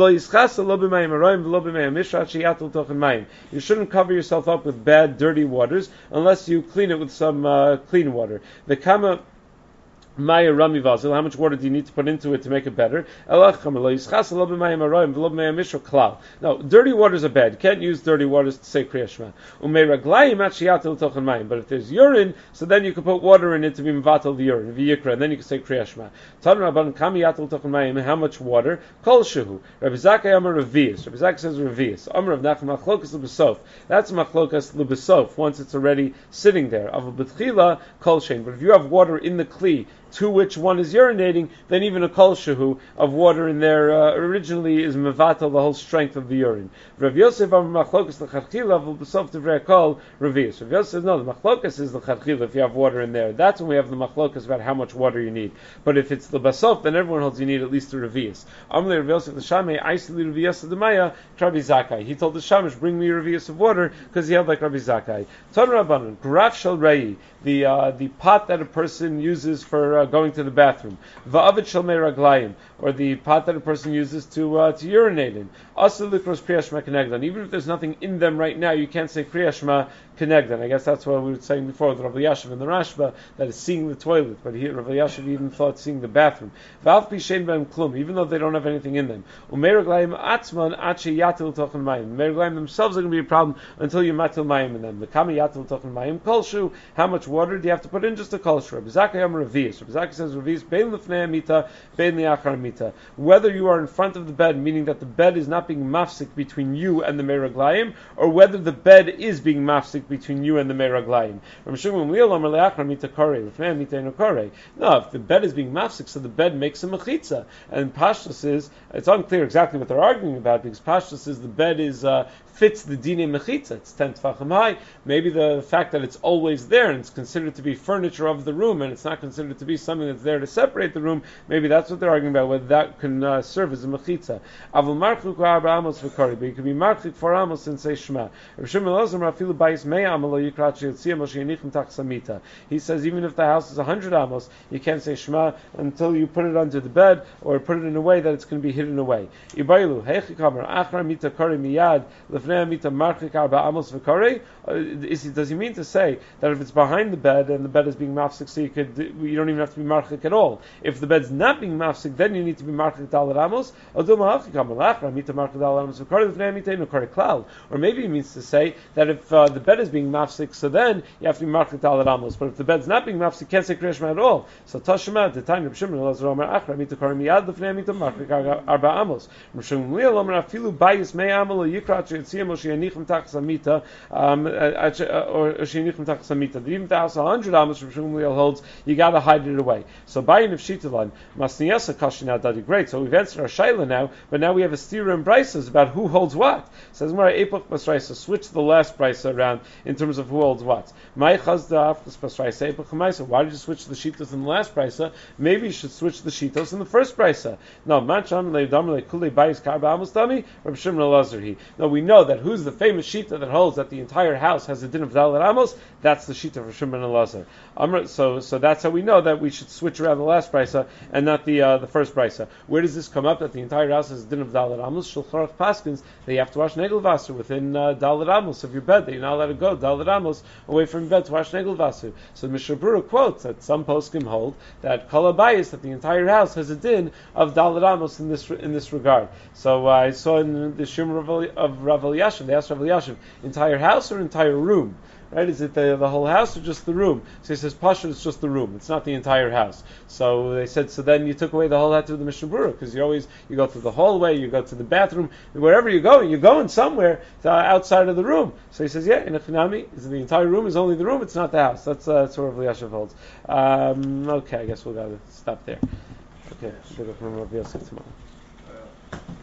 You shouldn't cover yourself up with bad, dirty waters unless you clean it with some clean water. The kama Maya Rami Vazil, how much water do you need to put into it to make it better? No, dirty waters are bad. You can't use dirty waters to say Kriya Shema. But if there's urine, so then you can put water in it to be mevatel the urine, v'yikra, and then you can say Kriya Shema. How much water? Kol shehu. Rabbi Zakkai Amar Revius. Rabbi Zakkai says Revius. Amar Rav Nachman Machlokas l'besof. That's Machlokas l'besof once it's already sitting there. Av b'tchila kol shein. But if you have water in the kli to which one is urinating, then even a kol shehu of water in there originally is mevatel the whole strength of the urine. Rav Yosef Amar Machlokas l'chadchila v'besof divrei kol Revius. Rav Yosef says no, the Machlokas is l'chadchila if you have water in there. That's when we have the Machlokas about how much water you need. But if it's the basof, then everyone holds you need at least a Revius. Amle Rav Yosef the Shamei Aisli Revius of the Maya Rabbi Zakkai. He told the Shamish, bring me a Revius of water because he held like Rabbi Zakkai. Ton Rabbanon Graf Shel Rei, the pot that a person uses for going to the bathroom, Va'avet Shel Mei Raglayim, or the pot that a person uses to urinate in. Also Likros Kriya Shema Kenegdan. Even if there's nothing in them right now, you can't say Kriya Shema Kenegdan. I guess that's what we were saying before with Rav Elyashiv and the Rashba, that is seeing the toilet, but here Rav Elyashiv even thought seeing the bathroom. Va'af Pishen B'em Klum, even though they don't have anything in them. Umei Raglayim Atzman Ache Yatil Tochen Mayim. Umei Raglayim themselves are going to be a problem until you matil Mayim in them. The Kami Yatil Tochen Mayim Kolshu. How much water do you have to put in? Just a kolshu. Rabbi Zakkai Amar Revius. Rabbi Zakkai says Revius Bein Lefnei Mita, Bein Liachar Mita. Whether you are in front of the bed, meaning that the bed is not being mafsik between you and the Meraglayim, or whether the bed is being mafsik between you and the Meraglayim. No, if the bed is being mafsik, so the bed makes a mechitza. And Pashtus is, it's unclear exactly what they're arguing about, because Pashtus is the bed is fits the dine mechitza. It's 10 tefachim high. Maybe the fact that it's always there and it's considered to be furniture of the room and it's not considered to be something that's there to separate the room, maybe that's what they're arguing about, whether that can serve as a mechitza. Avul marchuk arba amos v'kari, but you could be marchuk 4 amos and say Shema. He says even if the house is 100 amos, you can't say Shema until you put it under the bed or put it in a way that it's going to be hidden away. Does he mean to say that if it's behind the bed and the bed is being mafsik, so you don't even have to be marchik at all? If the bed's not being mafsik, then you need to be marchik dalet amos. Or maybe he means to say that if the bed is being mafsik, so then you have to be marchik dalet amos. But if the bed's not being mafsik, you can't say Kriya Shema at all. So Tashema, the time of Shimon, Lazar Omer Achra, Mita Kari Miyad, Lefnei Mita Marchik Arba Amos. Rishon Gamliel Omer Afilu Bayis Mei Amal Yikrat Sheyitziyam Oshi Yanichem Tachas Amita, or Sheyinichem Tachas Amita. Even if the house 100 Amos, Rishon Gamliel holds, you got to hide it away. So Bayin of Shitalan, Masniyasa Kashina Dadi. Great. So we've answered our Shaila now, but now we have a stira and brises about who holds what. Says Mara Epoch Basraisa, switch the last brisa around in terms of who holds what. Why did you switch the shitos in the last brisa? Maybe you should switch the shitos in the first brisa. No, no, we know that who's the famous shita that holds that the entire house has a din of Dalet Amos. That's the shita for Shimon and Elazar. So that's how we know that we should switch around the last brisa and not the first brisa. Where does this come up that the entire house has a din of Dalet Amos? Shulchan Aruch paskins that you have to wash negel vaser within Dalet Amos of your bed, that you're not allowed to go Dalet Amos away from your bed to wash negel vaser. So Mishnah Berurah quotes that some poskim hold that kol habayis, that the entire house has a din of Dalet Amos in this regard. So I saw in the Shimon of Rav Elyashiv, they asked Rav Elyashiv, entire house or entire room? Right? Is it the whole house or just the room? So he says, Pasha, it's just the room. It's not the entire house. So they said, so then you took away the whole hat of the Mishnah Berurah, because you go through the hallway, you go to the bathroom, wherever you're going somewhere outside of the room. So he says, yeah, in a Chinami, the entire room is only the room, it's not the house. That's what Rav Elyashiv holds. Okay, I guess we'll gotta stop there. Okay, we'll go from Rav Yosef tomorrow.